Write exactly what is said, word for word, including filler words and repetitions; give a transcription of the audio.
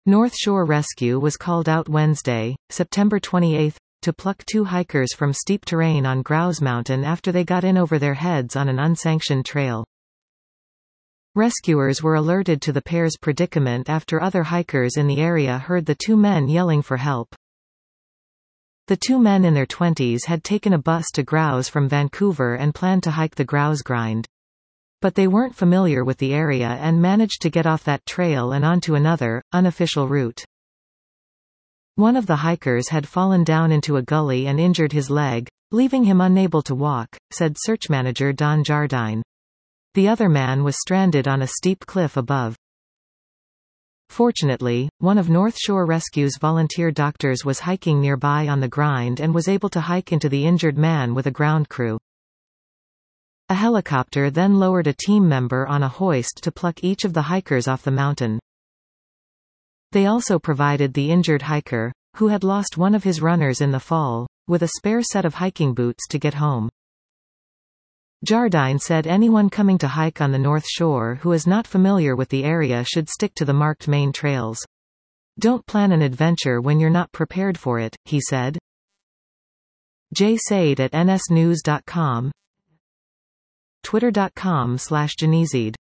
North Shore Rescue was called out Wednesday, September twenty-eighth, to pluck two hikers from steep terrain on Grouse Mountain after they got in over their heads on an unsanctioned trail. Rescuers were alerted to the pair's predicament after other hikers in the area heard the two men yelling for help. The two men in their twenties had taken a bus to Grouse from Vancouver and planned to hike the Grouse Grind. But they weren't familiar with the area and managed to get off that trail and onto another, unofficial route. One of the hikers had fallen down into a gully and injured his leg, leaving him unable to walk, said search manager Don Jardine. The other man was stranded on a steep cliff above. Fortunately, one of North Shore Rescue's volunteer doctors was hiking nearby on the grind and was able to hike into the injured man with a ground crew. A helicopter then lowered a team member on a hoist to pluck each of the hikers off the mountain. They also provided the injured hiker, who had lost one of his runners in the fall, with a spare set of hiking boots to get home. Jardine said anyone coming to hike on the North Shore who is not familiar with the area should stick to the marked main trails. Don't plan an adventure when you're not prepared for it, he said. Jay Said at N S news dot com, twitter dot com slash Genezide